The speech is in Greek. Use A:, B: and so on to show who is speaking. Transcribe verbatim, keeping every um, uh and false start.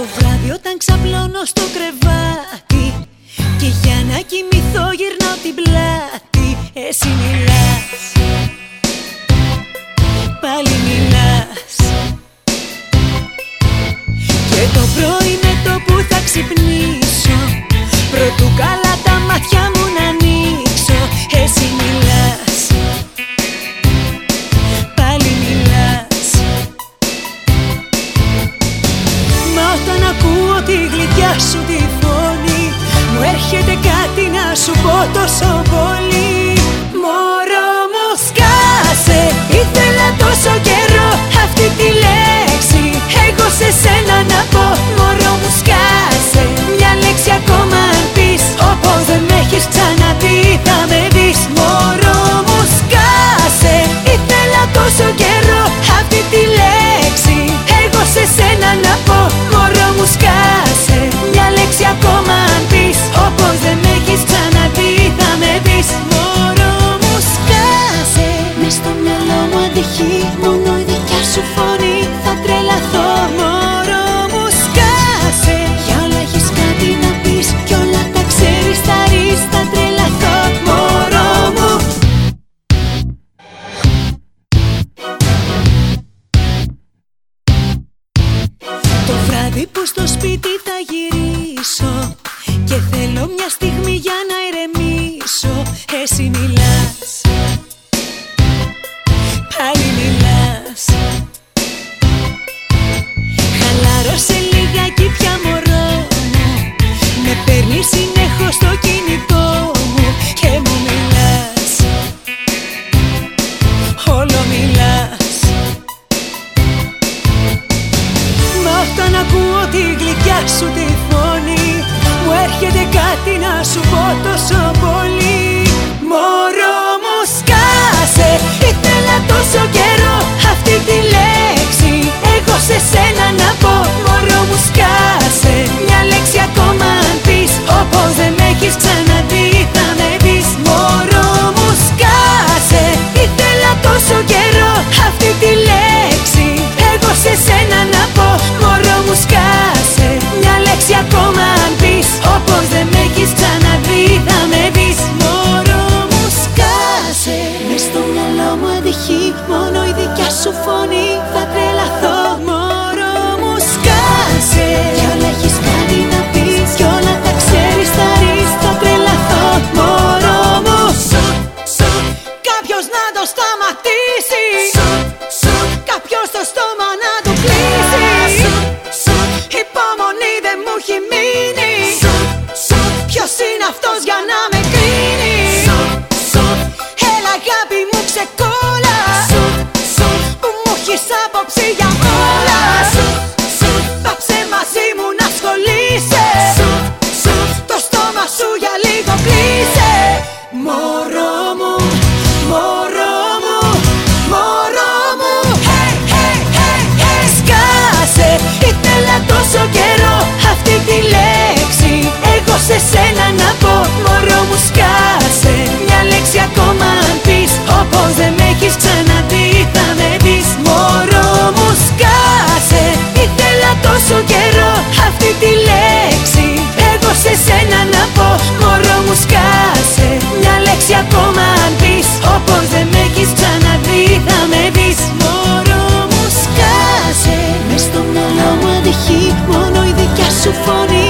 A: Το βράδυ όταν ξαπλώνω στο κρεβάτι και για να κοιμηθώ γυρνάω την πλάτη, εσύ μιλάς, πάλι μιλάς. Και το πρωί με το που θα ξυπνήσω, πρωτού καλά τα μάτια μου να ανοίξω, εσύ μιλάς, πάλι μιλάς. Μα όταν ακούω τη γλυκιά σου τη φωνή, μου έρχεται κάτι να σου πω τόσο πολύ. Μωρό μου σκάσε, ήθελα τόσο καιρό αυτή τη λέξη εγώ σε σένα να πω. Μωρό μου σκάσε, μια λέξη ακόμα αν πεις, όπως δεν με έχεις ξαναδεί θα με δεις. Μωρό μου σκάσε, ήθελα τόσο καιρό αυτή τη λέξη εγώ σε σένα να πω. Μωρό μου σκάσε, μια λέξη ακόμα αν πεις, όπως δεν με έχεις ξαναδεί θα με δεις. Μωρό μου σκάσε, μες στο μυαλό μου αντυχεί μόνο η δικιά σου φωνή, θα τρελαθώ. Μωρό μου σκάσε, για όλα έχεις κάτι να πεις κι όλα τα ξέρεις, θα ρεις, θα τρελαθώ. Μωρό μου. Το βράδυ που στο σπίτι θα γυρίσω και θέλω μια στιγμή για να ηρεμήσω, εσύ μιλάς, πάλι μιλάς. Χαλάρωσε λιγάκι πια μωρό μου, με παίρνει συνέχως στο κινητό μου και μου μιλάς, όλο μιλάς. Μα όταν ακούω τη γλυκιά σου τη φωνή, μου έρχεται κάτι να σου πω τόσο πολύ. Μωρό μου σκάσε, ήθελα τόσο καιρό αυτή τη λέξη εγώ σε σένα να πω. Μωρό μου σκάσε, μια λέξη ακόμα αν πεις, όπως δεν με έχεις ξαναδεί θα με δεις. Μωρό μου σκάσε, ήθελα τόσο καιρό αυτή τη λέξη εγώ σε σένα να πω. Μωρό μου σκάσε, μια λέξη ακόμα αν πεις, όπως δεν με έχεις ξαναδεί θα με δεις. Μωρό μου σκάσε, μες στο μυαλό μου αντυχεί μόνο η δικιά σου φωνή, θα τρελαθώ. Μωρό μου σκάσε, κι όλα έχεις κάτι να πεις κι όλα τα ξέρεις, θα ρεις, θα τρελαθώ. Μωρό μου. Σουτ, σουτ, κάποιος να το σταματήσει, σουτ, σουτ, κάποιος το στόμα να του κλείσει. Σουτ, σουτ, υπομονή δεν μου έχει μείνει. Σουτ, σουτ, ποιος είναι αυτός για να με κρίνει. Σουτ, σουτ, έλα αγάπη μου ξεκόλα. Σουτ, σουτ, που μου έχεις άποψη για όλα. Σουτ, σουτ, πάψε μαζί μου να ασχολείσαι. Σουτ, σουτ, το στόμα σου για λίγο κλείσε. Μωρό μου, μωρό μου, μωρό μου. Hey, hey, hey, hey. Σκάσε, ήθελα τόσο καιρό αυτή τη λέξη εγώ σε σένα να πω. Μωρό μου σκάσε, μια λέξη ακόμα αν πεις, όπως δεν με έχεις ξαναδεί θα με δεις. Μωρό μου σκάσε, ήθελα τόσο καιρό αυτή τη λέξη εγώ σε σένα να πω. Μωρό μου σκάσε, μια λέξη ακόμα αν πεις, όπως δεν με έχεις ξαναδεί θα με δεις. Μωρό μου σκάσε, μες στο μυαλό μου αντυχεί μόνο η δικιά σου φωνή,